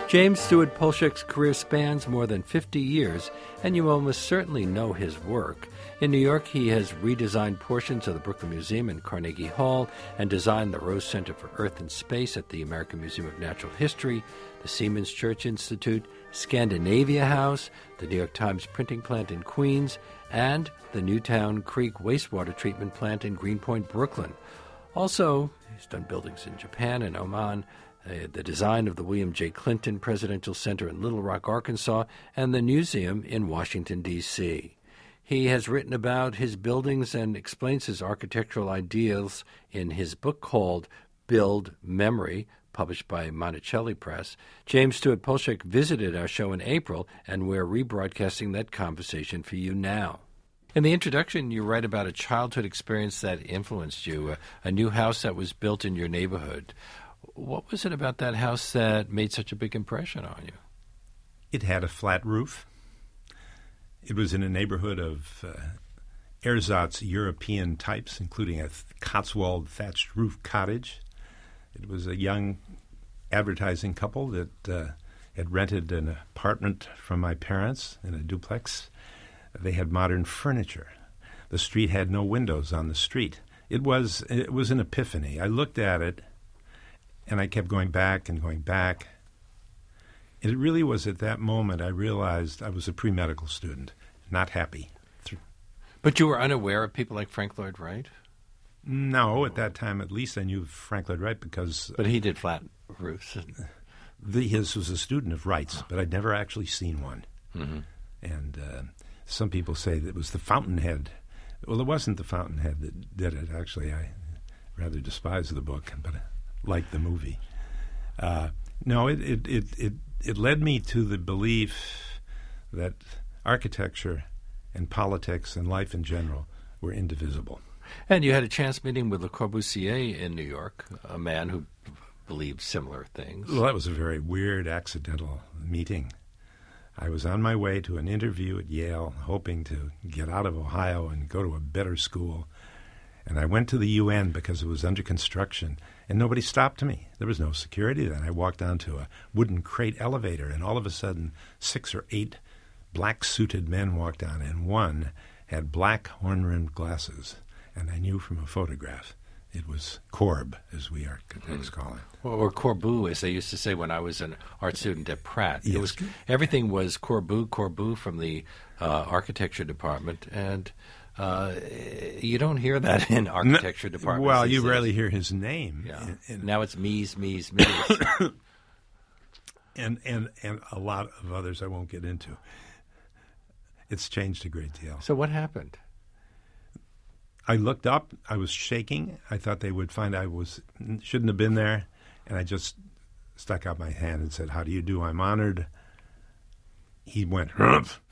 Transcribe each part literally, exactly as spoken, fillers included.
James Stewart Polshek's career spans more than fifty years, and you almost certainly know his work. In New York, he has redesigned portions of the Brooklyn Museum and Carnegie Hall and designed the Rose Center for Earth and Space at the American Museum of Natural History, the Siemens Church Institute, Scandinavia House, the New York Times printing plant in Queens, and the Newtown Creek wastewater treatment plant in Greenpoint, Brooklyn. Also, he's done buildings in Japan and Oman, uh, the design of the William J. Clinton Presidential Center in Little Rock, Arkansas, and the museum in Washington, D C He has written about his buildings and explains his architectural ideals in his book called Build Memory, published by Monticelli Press. James Stewart Polshek visited our show in April, and we're rebroadcasting that conversation for you now. In the introduction, you write about a childhood experience that influenced you, a, a new house that was built in your neighborhood. What was it about that house that made such a big impression on you? It had a flat roof. It was in a neighborhood of uh, ersatz European types, including a th- Cotswold thatched roof cottage. It was a young advertising couple that uh, had rented an apartment from my parents in a duplex. They had modern furniture. The street had no windows on the street. It was it was an epiphany. I looked at it, and I kept going back and going back. It really was at that moment I realized I was a pre-medical student, not happy. But you were unaware of people like Frank Lloyd Wright? No, at that time at least I knew Frank Lloyd Wright because... But he did flat roofs. The, his was a student of Wright's, but I'd never actually seen one. Mm-hmm. And uh, some people say that it was the Fountainhead. Well, it wasn't the Fountainhead that did it, actually. I rather despise the book, but I like the movie. Uh, no, it, it, it, it, it led me to the belief that architecture and politics and life in general were indivisible. And you had a chance meeting with Le Corbusier in New York, a man who believed similar things. Well, that was a very weird, accidental meeting. I was on my way to an interview at Yale, hoping to get out of Ohio and go to a better school. And I went to the U N because it was under construction, and nobody stopped me. There was no security then. I walked onto a wooden crate elevator, and all of a sudden, six or eight black-suited men walked on, and one had black horn-rimmed glasses. And I knew from a photograph it was Corb, as we architects call it. Or, or Corbu, as they used to say when I was an art student at Pratt. Yes. It was, everything was Corbu, Corbu from the uh, architecture department, and uh, you don't hear that in architecture no, departments. Well, you days. rarely hear his name. Yeah. In, in, now it's Mies, Mies, Mies. and, and, and a lot of others I won't get into. It's changed a great deal. So what happened? I looked up. I was shaking. I thought they would find I was shouldn't have been there, and I just stuck out my hand and said, "How do you do? I'm honored." He went, "Humph,"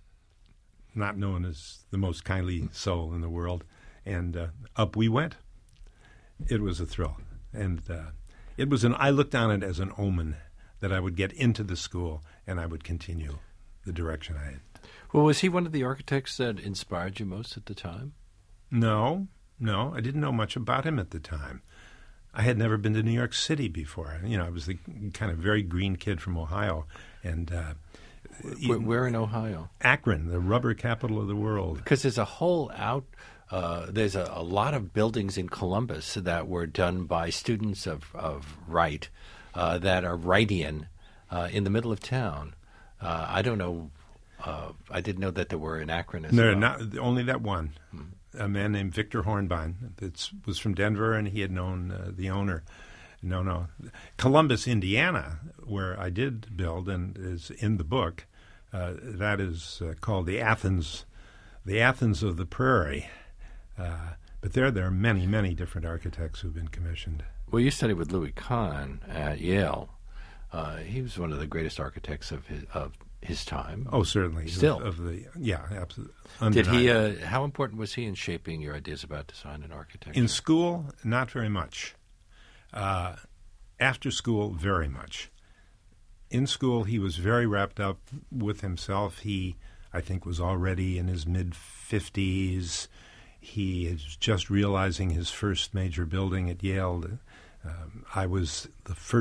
not known as the most kindly soul in the world, and uh, up we went. It was a thrill, and uh, it was an. I looked on it as an omen that I would get into the school and I would continue the direction I had. Well, was he one of the architects that inspired you most at the time? No, no. I didn't know much about him at the time. I had never been to New York City before. You know, I was the kind of very green kid from Ohio. And uh, where, where in Ohio? Akron, the rubber capital of the world. Because there's a whole out, uh, there's a, a lot of buildings in Columbus that were done by students of, of Wright uh, that are Wrightian uh, in the middle of town. Uh, I don't know. Uh, I didn't know that there were in Akron as no, well. Not, only that one. Hmm. A man named Victor Hornbein that was from Denver, and he had known uh, the owner. No, no. Columbus, Indiana, where I did build and is in the book, uh, that is uh, called the Athens, the Athens of the Prairie. Uh, but there, there are many, many different architects who've been commissioned. Well, you studied with Louis Kahn at Yale. Uh, he was one of the greatest architects of his of his time. Oh, certainly. Still, of, of the yeah, absolutely. Did he? Uh, how important was he in shaping your ideas about design and architecture? In school, not very much. Uh, after school, very much. In school, he was very wrapped up with himself. He, I think, was already in his mid fifties. He is just realizing his first major building at Yale. Um, I was the first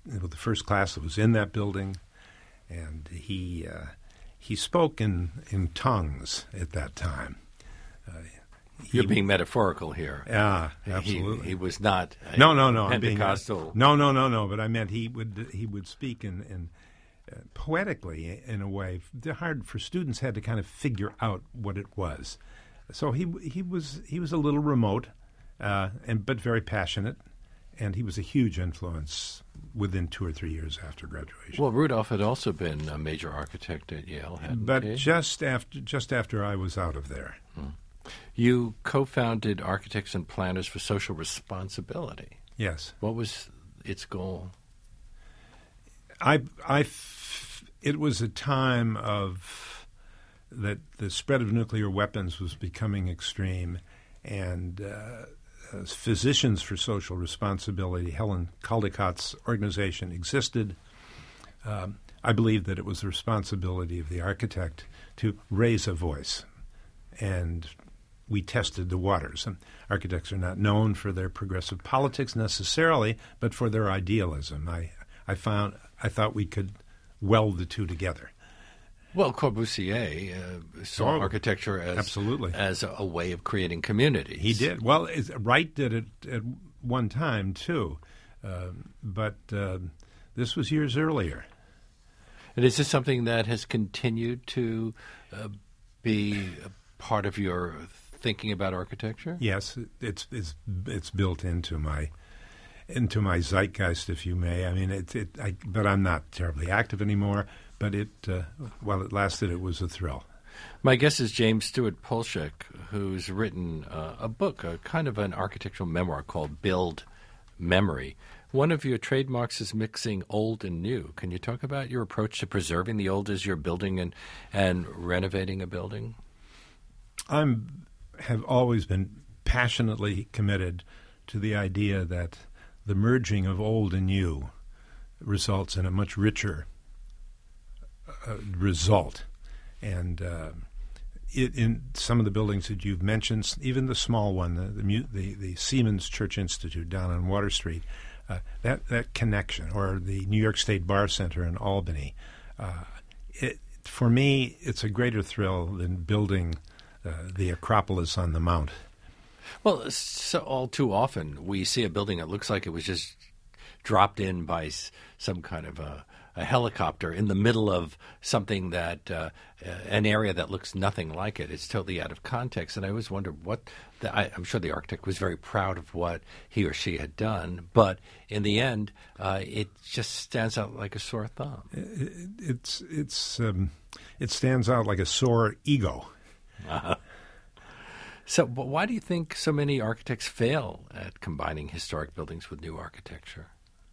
you know, the first class that was in that building, and he uh, he spoke in, in tongues at that time. Uh, You're being metaphorical here. Yeah, absolutely. He, he was not a no, no, no. Pentecostal. I'm being, no, no, no, no. But I meant he would he would speak in, in uh, poetically in a way. They're hard for students had to kind of figure out what it was. So he he was he was a little remote, uh, and but very passionate, and he was a huge influence within two or three years after graduation. Well, Rudolph had also been a major architect at Yale, hadn't but he? just after just after I was out of there. Hmm. You co-founded Architects and Planners for Social Responsibility. Yes. What was its goal? I, I f- it was a time of that the spread of nuclear weapons was becoming extreme, and uh, as Physicians for Social Responsibility, Helen Caldicott's organization, existed. Um, I believed that it was the responsibility of the architect to raise a voice, and we tested the waters. And architects are not known for their progressive politics necessarily, but for their idealism. I, I found I thought we could weld the two together. Well, Corbusier uh, saw Oh, architecture as absolutely. as a, a way of creating communities. He did. Well, it's, Wright did it at one time too, uh, but uh, this was years earlier. And is this something that has continued to uh, be a part of your thinking about architecture? Yes, it's it's it's built into my into my zeitgeist, if you may. I mean, it. it I, but I'm not terribly active anymore. But it, uh, while it lasted, it was a thrill. My guest is James Stewart Polshek, who's written uh, a book, a kind of an architectural memoir called Build Memory. One of your trademarks is mixing old and new. Can you talk about your approach to preserving the old as you're building and and renovating a building? I'm have always been passionately committed to the idea that the merging of old and new results in a much richer uh, result. And uh, it, in some of the buildings that you've mentioned, even the small one, the the, the, the Siemens Church Institute down on Water Street, uh, that, that connection, or the New York State Bar Center in Albany, uh, it, for me, it's a greater thrill than building Uh, the Acropolis on the Mount. Well, so all too often we see a building that looks like it was just dropped in by s- some kind of a, a helicopter in the middle of something that uh, uh, an area that looks nothing like it. It's totally out of context, and I always wonder what. The, I, I'm sure the architect was very proud of what he or she had done, but in the end, uh, it just stands out like a sore thumb. It, it's it's um, it stands out like a sore ego. Uh-huh. So, but why do you think so many architects fail at combining historic buildings with new architecture?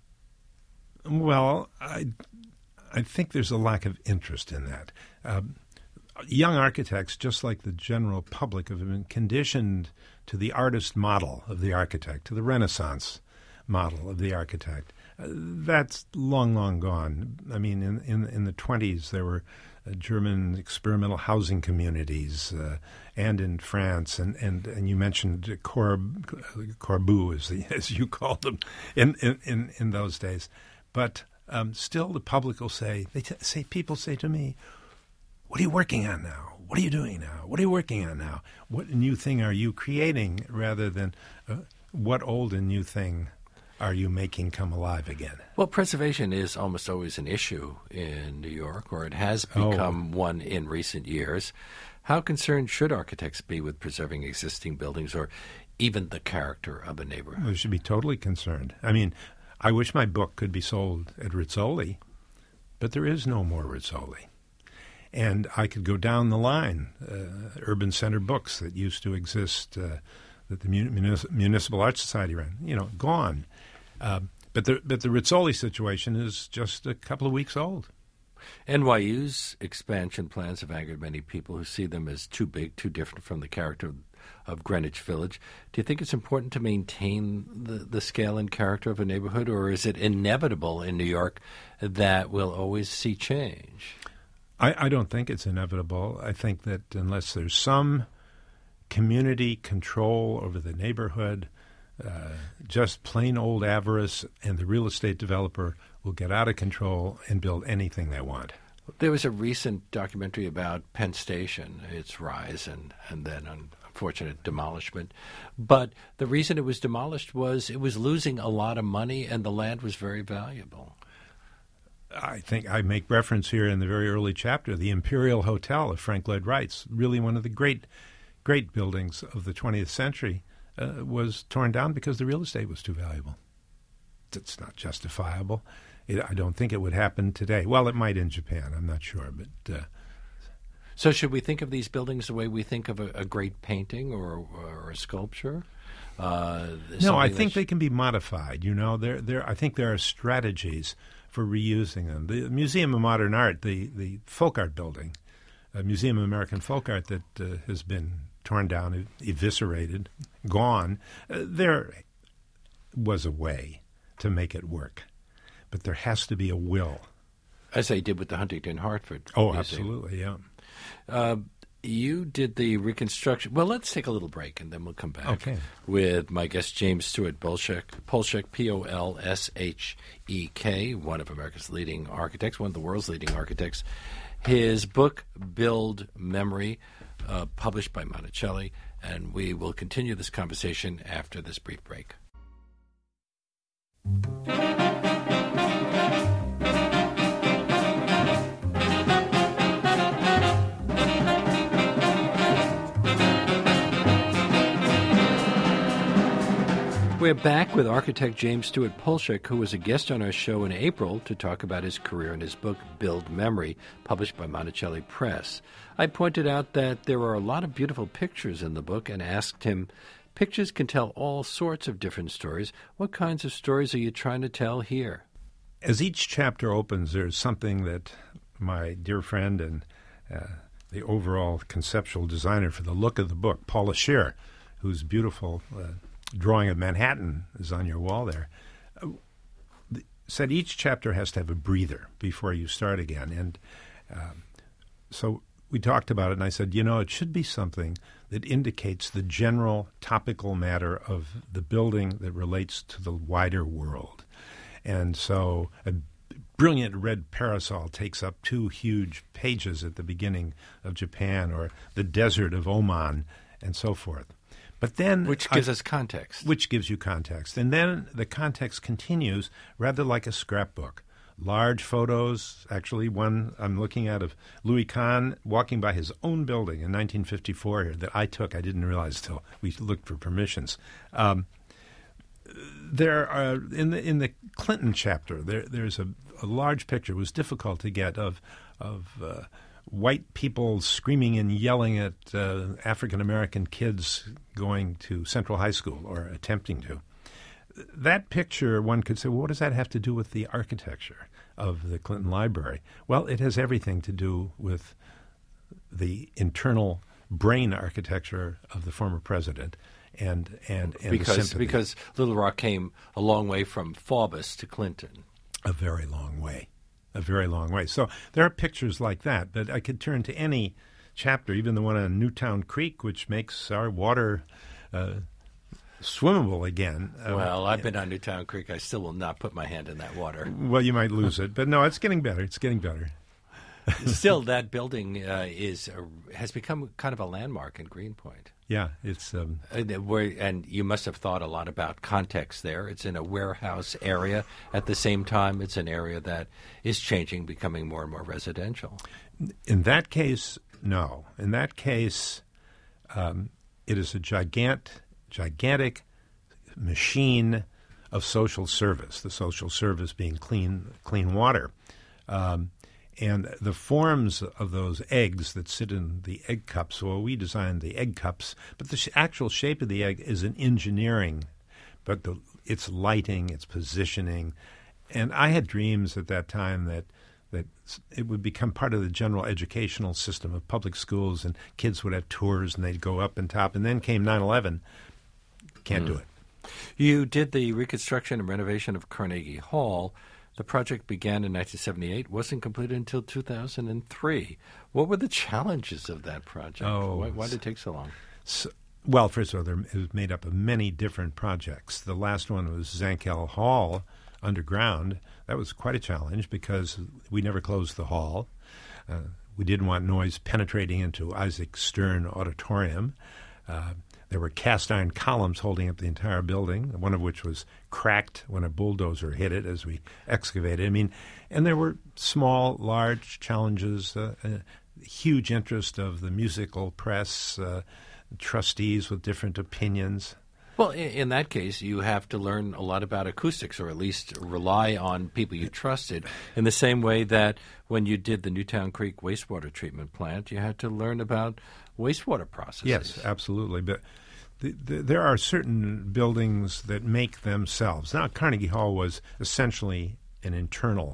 Well, I I think there's a lack of interest in that. Um, young architects, just like the general public, have been conditioned to the artist model of the architect, to the Renaissance model of the architect. Uh, that's long, long gone. I mean, in in, in the twenties, there were Uh, German experimental housing communities, uh, and in France, and, and, and you mentioned Corb, Corbu, as, the, as you called them, in, in, in those days. But um, still, the public will say, they t- say, people say to me, "What are you working on now? What are you doing now? What are you working on now? What new thing are you creating?" Rather than uh, what old and new thing are you making come alive again? Well, preservation is almost always an issue in New York, or it has become oh. one in recent years. How concerned should architects be with preserving existing buildings or even the character of a neighborhood? They should be totally concerned. I mean, I wish my book could be sold at Rizzoli, but there is no more Rizzoli. And I could go down the line, uh, urban center books that used to exist, uh, that the Munis- Municipal Art Society ran, you know, gone. Uh, but the but the Rizzoli situation is just a couple of weeks old. N Y U's expansion plans have angered many people who see them as too big, too different from the character of, of Greenwich Village. Do you think it's important to maintain the, the scale and character of a neighborhood, or is it inevitable in New York that we'll always see change? I, I don't think it's inevitable. I think that unless there's some community control over the neighborhood, Uh, just plain old avarice, and the real estate developer will get out of control and build anything they want. There was a recent documentary about Penn Station, its rise and, and then unfortunate demolishment. But the reason it was demolished was it was losing a lot of money and the land was very valuable. I think I make reference here in the very early chapter, the Imperial Hotel of Frank Lloyd Wright's, really one of the great, great buildings of the twentieth century, uh, was torn down because the real estate was too valuable. It's not justifiable. It, I don't think it would happen today. Well, it might in Japan. I'm not sure. But uh, so should we think of these buildings the way we think of a, a great painting or, or a sculpture? Uh, no, I think they can be modified. You know, there, there. I think there are strategies for reusing them. The Museum of Modern Art, the, the folk art building, a Museum of American Folk Art that uh, has been torn down, eviscerated, gone, uh, there was a way to make it work. But there has to be a will. As they did with the Huntington Hartford. Oh, Museum. Absolutely, yeah. Uh, you did the reconstruction. Well, let's take a little break, and then we'll come back okay. with my guest, James Stewart Polshek, Polshek, P O L S H E K, one of America's leading architects, one of the world's leading architects. His book, Build Memory, uh, published by Monticelli, and we will continue this conversation after this brief break. We're back with architect James Stewart Polshek, who was a guest on our show in April to talk about his career in his book, Build Memory, published by Monticelli Press. I pointed out that there are a lot of beautiful pictures in the book and asked him, pictures can tell all sorts of different stories. What kinds of stories are you trying to tell here? As each chapter opens, there's something that my dear friend and uh, the overall conceptual designer for the look of the book, Paula Scher, whose beautiful uh, drawing of Manhattan is on your wall there, uh, th- said each chapter has to have a breather before you start again. And um, so we talked about it, and I said, you know, it should be something that indicates the general topical matter of the building that relates to the wider world. And so a brilliant red parasol takes up two huge pages at the beginning of Japan, or the desert of Oman, and so forth. But then, which gives I, us context. Which gives you context. And then the context continues rather like a scrapbook. Large photos, actually one I'm looking at of Louis Kahn walking by his own building in nineteen fifty-four here that I took. I didn't realize till we looked for permissions. Um, there are, in the in the Clinton chapter, there there's a, a large picture. It was difficult to get of of uh, white people screaming and yelling at uh, African-American kids going to Central High School or attempting to. That picture, one could say, well, what does that have to do with the architecture of the Clinton Library? Well, it has everything to do with the internal brain architecture of the former president and and, and because the sympathy. Because Little Rock came a long way from Faubus to Clinton. A very long way. A very long way. So there are pictures like that, but I could turn to any chapter, even the one on Newtown Creek, which makes our water uh, swimmable again. Uh, well, I've been on Newtown Creek. I still will not put my hand in that water. Well, you might lose it, but no, it's getting better. It's getting better. Still, that building uh, is a, has become kind of a landmark in Greenpoint. Yeah, it's um, and, where, and you must have thought a lot about context there. It's in a warehouse area. At the same time, it's an area that is changing, becoming more and more residential. In that case, no. In that case, um, it is a gigant, gigantic machine of social service. The social service being clean, clean water. Um, And the forms of those eggs that sit in the egg cups, well, we designed the egg cups, but the sh- actual shape of the egg is an engineering, but the, its lighting, its positioning. And I had dreams at that time that that it would become part of the general educational system of public schools, and kids would have tours, and they'd go up and top. And then came nine eleven. Can't mm. do it. You did the reconstruction and renovation of Carnegie Hall. The project began in nineteen seventy-eight, wasn't completed until two thousand three. What were the challenges of that project? Oh, why, why did it take so long? So, well, first of all, there, it was made up of many different projects. The last one was Zankel Hall underground. That was quite a challenge because we never closed the hall. Uh, we didn't want noise penetrating into Isaac Stern Auditorium. Uh, there were cast iron columns holding up the entire building, one of which was cracked when a bulldozer hit it as we excavated. I mean, and there were small, large challenges, uh, uh, huge interest of the musical press, uh, trustees with different opinions. Well, in, in that case, you have to learn a lot about acoustics, or at least rely on people you trusted, in the same way that when you did the Newtown Creek wastewater treatment plant, you had to learn about wastewater processes. Yes, absolutely. But the, the, there are certain buildings that make themselves. Now, Carnegie Hall was essentially an internal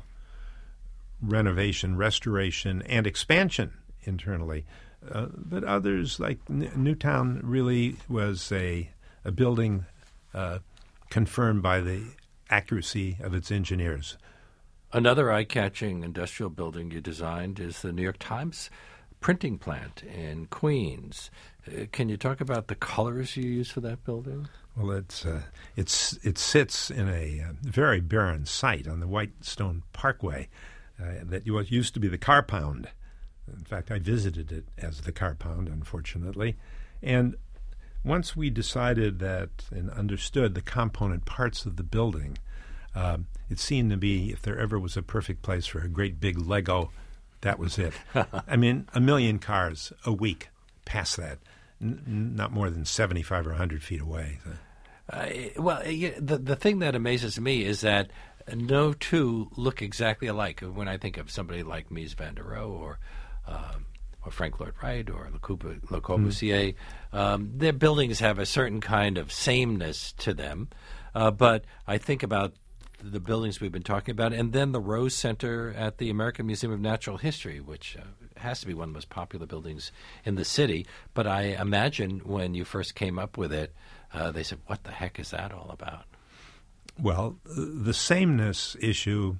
renovation, restoration, and expansion internally. Uh, but others, like N- Newtown, really was a, a building uh, confirmed by the accuracy of its engineers. Another eye-catching industrial building you designed is the New York Times printing plant in Queens. Uh, can you talk about the colors you used for that building? Well, it's uh, it's it sits in a uh, very barren site on the Whitestone Parkway uh, that used to be the Car Pound. In fact, I visited it as the Car Pound, unfortunately. And once we decided that and understood the component parts of the building, uh, it seemed to be, if there ever was a perfect place for a great big Lego, that was it. I mean, a million cars a week pass that, n- not more than seventy-five or one hundred feet away. Uh, well, yeah, the the thing that amazes me is that no two look exactly alike. When I think of somebody like Mies van der Rohe or um, or Frank Lloyd Wright or Le, Coupe, Le Corbusier, mm. um, their buildings have a certain kind of sameness to them. Uh, but I think about the buildings we've been talking about, and then the Rose Center at the American Museum of Natural History, which uh, has to be one of the most popular buildings in the city. But I imagine when you first came up with it, uh, they said, what the heck is that all about? Well, the sameness issue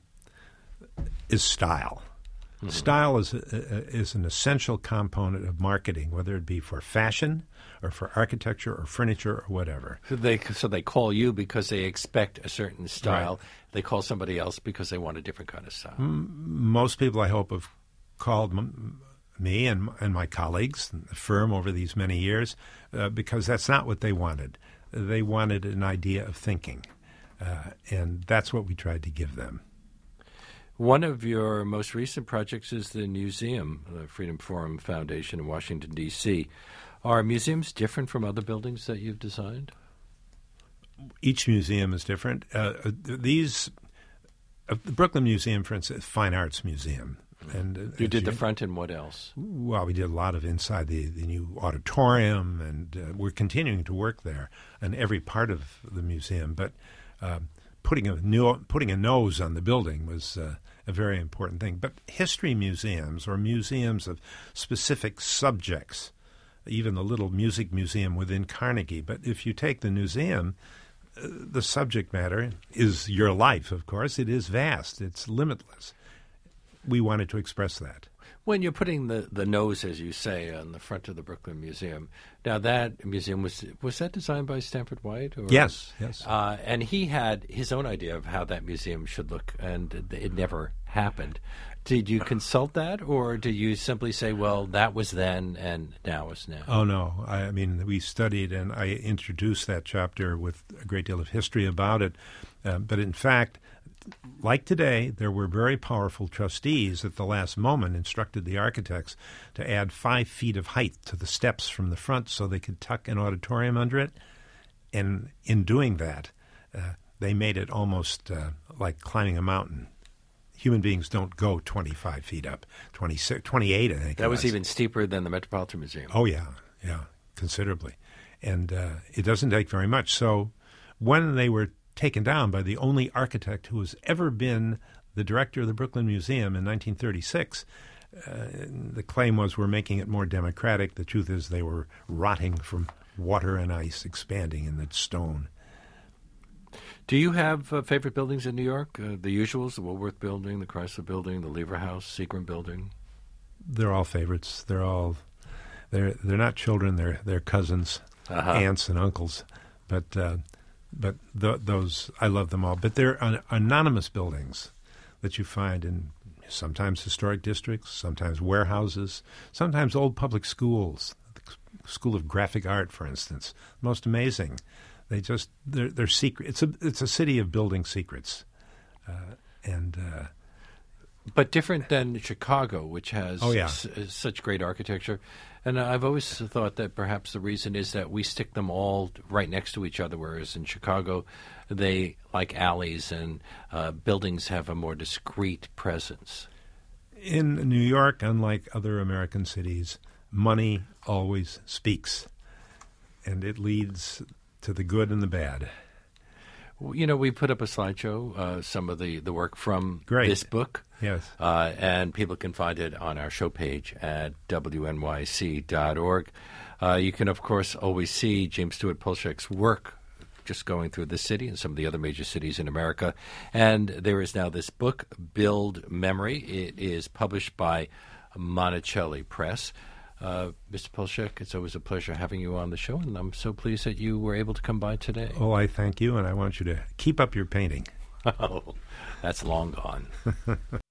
is style. Mm-hmm. Style is a, is an essential component of marketing, whether it be for fashion or for architecture or furniture or whatever. So they so they call you because they expect a certain style. Right. They call somebody else because they want a different kind of style. M- most people, I hope, have called m- me and, and my colleagues, and the firm over these many years, uh, because that's not what they wanted. They wanted an idea of thinking, uh, and that's what we tried to give them. One of your most recent projects is the museum, the Freedom Forum Foundation in Washington, D C Are museums different from other buildings that you've designed? Each museum is different. Uh, these, uh, the Brooklyn Museum, for instance, Fine Arts Museum. And uh, you did the front and what else? Well, we did a lot of inside the, the new auditorium, and uh, we're continuing to work there on every part of the museum. But um, putting a new, putting a nose on the building was uh, a very important thing. But history museums or museums of specific subjects, even the little music museum within Carnegie. But if you take the museum, uh, the subject matter is your life, of course. It is vast. It's limitless. We wanted to express that. When you're putting the, the nose, as you say, on the front of the Brooklyn Museum, now that museum, was was that designed by Stanford White? Or, yes, yes. Uh, and he had his own idea of how that museum should look, and it never happened. Did you consult that, or did you simply say, well, that was then and now is now? Oh, no. I, I mean, we studied, and I introduced that chapter with a great deal of history about it. Uh, but in fact, like today, there were very powerful trustees at the last moment instructed the architects to add five feet of height to the steps from the front so they could tuck an auditorium under it. And in doing that, uh, they made it almost uh, like climbing a mountain. Human beings don't go twenty-five feet up, twenty-six, twenty-eight, I think. That was even steeper than the Metropolitan Museum. Oh, yeah, yeah, considerably. And uh, it doesn't take very much. So when they were taken down by the only architect who has ever been the director of the Brooklyn Museum in nineteen thirty-six, uh, the claim was we're making it more democratic. The truth is they were rotting from water and ice expanding in the stone. Do you have uh, favorite buildings in New York? Uh, the usuals, the Woolworth Building, the Chrysler Building, the Lever House, Seagram Building? They're all favorites. They're all they're they're not children. They're they're cousins, uh-huh. aunts, and uncles. But uh, but th- those, I love them all. But they're an- anonymous buildings that you find in sometimes historic districts, sometimes warehouses, sometimes old public schools. The School of Graphic Art, for instance, most amazing. They just they're they're secret. It's a it's a city of building secrets, uh, and uh, but different than Chicago, which has oh, yeah. s- such great architecture. And I've always thought that perhaps the reason is that we stick them all right next to each other, whereas in Chicago, they, like alleys and uh, buildings, have a more discrete presence. In New York, unlike other American cities, money always speaks, and it leads to the good and the bad. You know, we put up a slideshow, uh, some of the, the work from Great. this book. Yes. Uh, and people can find it on our show page at W N Y C dot org. Uh, you can, of course, always see James Stewart Pilchuk's work just going through the city and some of the other major cities in America. And there is now this book, Build Memory. It is published by Monticelli Press. Uh, Mister Pilchuk, it's always a pleasure having you on the show, and I'm so pleased that you were able to come by today. Oh, I thank you, and I want you to keep up your painting. Oh, that's long gone.